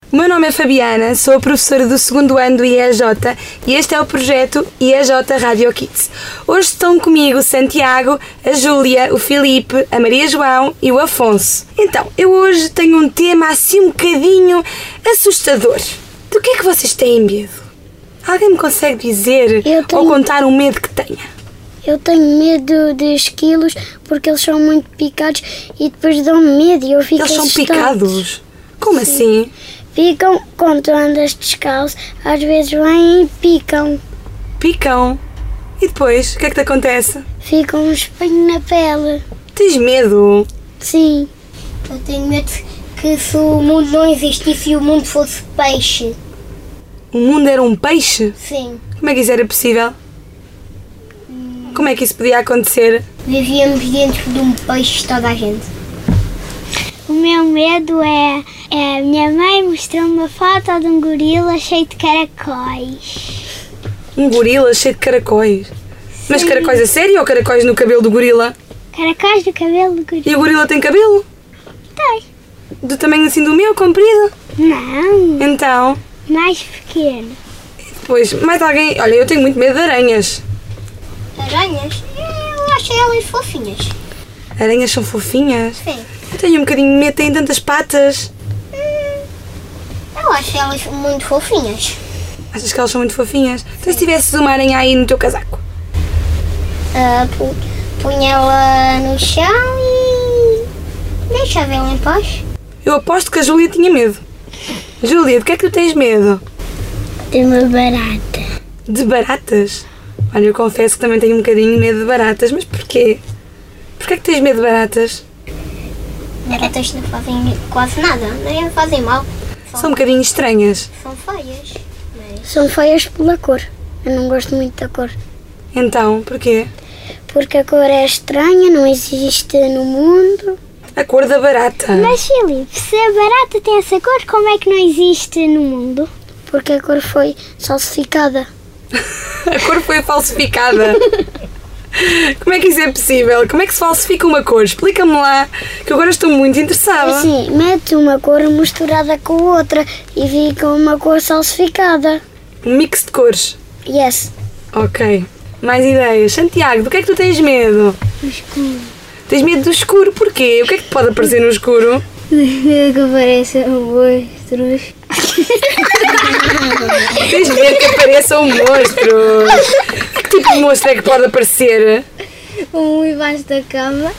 O meu nome é Fabiana, sou a professora do 2º ano do IEJ e este é o projeto IEJ Radio Kids. Hoje estão comigo o Santiago, a Júlia, o Filipe, a Maria João e o Afonso. Então, eu hoje tenho um tema assim um bocadinho assustador. Do que é que vocês têm medo? Alguém me consegue dizer ou contar um medo que tenha? Eu tenho medo de esquilos porque eles são muito picados e depois dão-me medo e eu fico Eles são assustado. picados? Como assim? Ficam, quando tu andas descalço, às vezes vêm e picam. Picam? E depois, o que é que te acontece? Fica um espinho na pele. Tens medo? Sim. Eu tenho medo que se o mundo não existisse e o mundo fosse peixe. O mundo era um peixe? Sim. Como é que isso era possível? Como é que isso podia acontecer? Vivíamos dentro de um peixe toda a gente. O meu medo é a minha mãe mostrou uma foto de um gorila cheio de caracóis. Um gorila cheio de caracóis? Mas caracóis a sério ou caracóis no cabelo do gorila? Caracóis do cabelo do gorila. E o gorila tem cabelo? Tem. Do tamanho assim do meu, comprido? Não, Então, mais pequeno. depois, mais alguém... Olha, eu tenho muito medo de aranhas. Aranhas? Eu acho elas fofinhas. Aranhas são fofinhas? Sim. Eu tenho um bocadinho de medo, têm tantas patas. Eu acho elas muito fofinhas. Achas que elas são muito fofinhas? Então se tivesses uma aranha aí no teu casaco? Punha ela no chão e deixava ela em paz. Eu aposto que a Júlia tinha medo. Júlia, de que é que tu tens medo? De uma barata. De baratas? Olha, eu confesso que também tenho um bocadinho de medo de baratas, mas porquê? Porquê é que tens medo de baratas? Baratas não fazem quase nada, nem fazem mal. São um bocadinho estranhas. São feias. São feias pela cor. Eu não gosto muito da cor. Então, porquê? Porque a cor é estranha, não existe no mundo. A cor da barata. Mas Filipe, se a barata tem essa cor, como é que não existe no mundo? Porque a cor foi falsificada. A cor foi falsificada. Como é que isso é possível? Como é que se falsifica uma cor? Explica-me lá, que eu agora estou muito interessada. Assim, mete uma cor misturada com outra e fica uma cor falsificada. Um mix de cores. Yes. Ok. Mais ideias. Santiago, do que é que tu tens medo? Escuro. Tens medo do escuro? Porquê? O que é que te pode aparecer no escuro? Que parecem monstros. Tens medo que apareçam monstros? Que tipo de monstro é que pode aparecer? Embaixo da cama.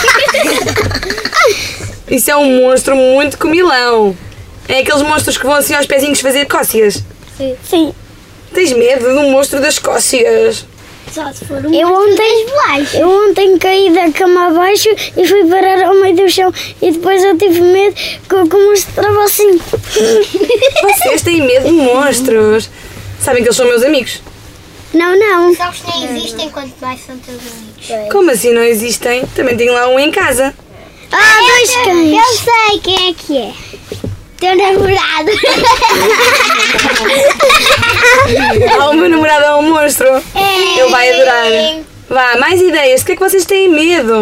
Isso é um monstro muito comilão. É aqueles monstros que vão assim aos pezinhos fazer cócegas. Sim. Tens medo de um monstro das cócegas? Só se for eu ontem caí da cama abaixo e fui parar ao meio do chão e depois eu tive medo que o monstro estava assim. Vocês têm medo de monstros. Sabem que eles são meus amigos. Não. Sabes que nem existem quanto mais são teus amigos. Como assim não existem? Também tenho lá um em casa. Dois cães. Eu sei quem é que é. Teu namorado. O meu namorado é um monstro. Ele vai adorar. Vá, mais ideias. De que é que vocês têm medo?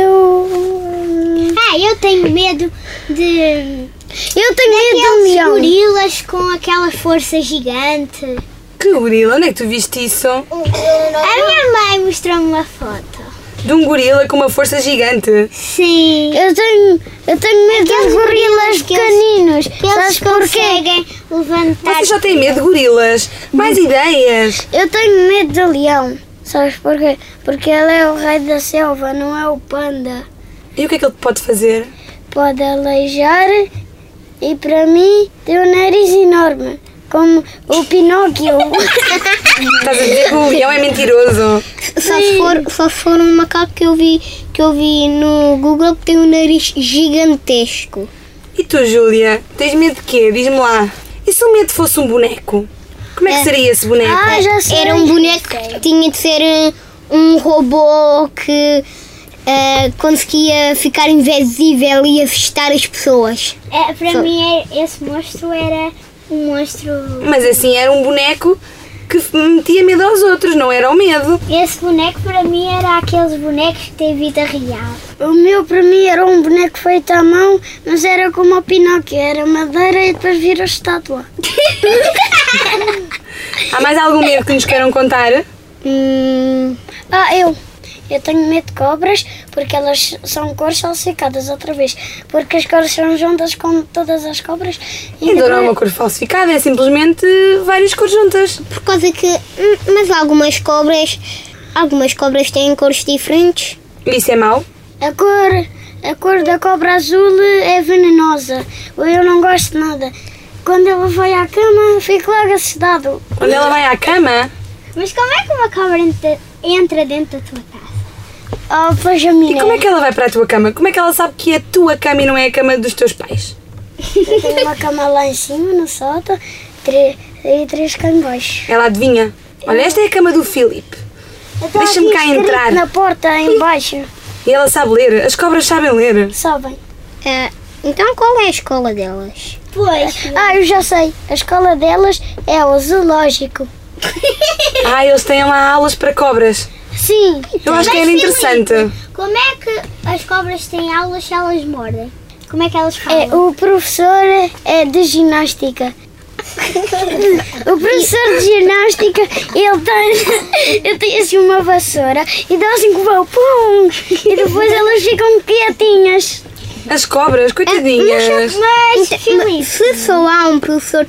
Eu tenho medo de... Eu tenho medo de um leão. Gorilas com aquela força gigante. Que gorila? Onde é que tu viste isso? A minha mãe mostrou-me uma foto. De um gorila com uma força gigante. Sim. Eu tenho medo dos gorilas pequeninos. Sabes conseguem levantar. Vocês já têm medo de gorilas? Mais ideias. Eu tenho medo do leão. Sabes porquê? Porque ele é o rei da selva, não é o panda. E o que é que ele pode fazer? Pode aleijar e para mim tem um nariz enorme. Como o Pinóquio. Estás a dizer que o leão é mentiroso? Só se for um macaco que eu vi no Google que tem um nariz gigantesco. E tu, Júlia, tens medo de quê? Diz-me lá. E se o medo fosse um boneco? Como é que seria esse boneco? Já sei. Era um boneco que tinha de ser um robô que conseguia ficar invisível e assustar as pessoas. Para mim esse monstro era um monstro... Mas assim, era um boneco que metia medo aos outros, não era o medo. Esse boneco para mim era aqueles bonecos que têm vida real. O meu para mim era um boneco feito à mão, mas era como o Pinóquio, era madeira e depois vira estátua. Há mais algum medo que nos queiram contar? Eu tenho medo de cobras porque elas são cores falsificadas outra vez. Porque as cores são juntas com todas as cobras. Então não é uma cor falsificada, é simplesmente várias cores juntas. Por causa que... Mas algumas cobras têm cores diferentes. Isso é mau? A cor da cobra azul é venenosa. Eu não gosto de nada. Quando ela vai à cama, fico logo assustado. Quando ela vai à cama? Mas como é que uma cobra entra dentro da tua casa? Pois a minha. E como é que ela vai para a tua cama? Como é que ela sabe que é a tua cama e não é a cama dos teus pais? Eu tenho uma cama lá em cima, no sótão, e 3 cá em baixo. Ela adivinha. Olha, esta é a cama do Filipe. Deixa-me cá entrar. Na porta, em baixo. E ela sabe ler. As cobras sabem ler. Sabem. Então qual é a escola delas? Pois. Eu já sei. A escola delas é o zoológico. Eles têm lá aulas para cobras. Sim. Eu acho que era interessante. Como é que as cobras têm aulas se elas mordem? Como é que elas falam? O professor é de ginástica. O professor de ginástica, ele tem assim uma vassoura e dá assim com o pum, e depois elas ficam quietinhas. As cobras, coitadinhas. Mas se só há um professor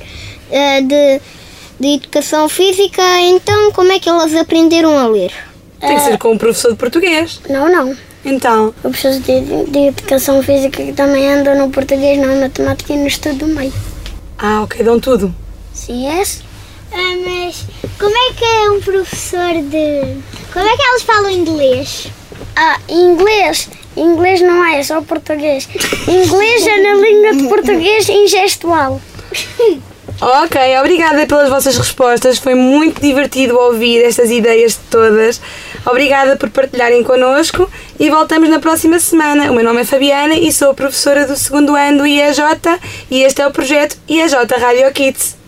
de educação física, então como é que elas aprenderam a ler? Tem que ser com um professor de português. Não. Então, O professor de educação física que também anda no português, na matemática e no estudo do meio. ok, dão tudo. Sim, Mas como é que é um professor de... Como é que elas falam inglês? Inglês. Inglês não é só português. Inglês é na língua de português em gestual. Ok, obrigada pelas vossas respostas. Foi muito divertido ouvir estas ideias todas. Obrigada por partilharem connosco e voltamos na próxima semana. O meu nome é Fabiana e sou professora do 2º ano do IEJ e este é o projeto IEJ Radio Kids.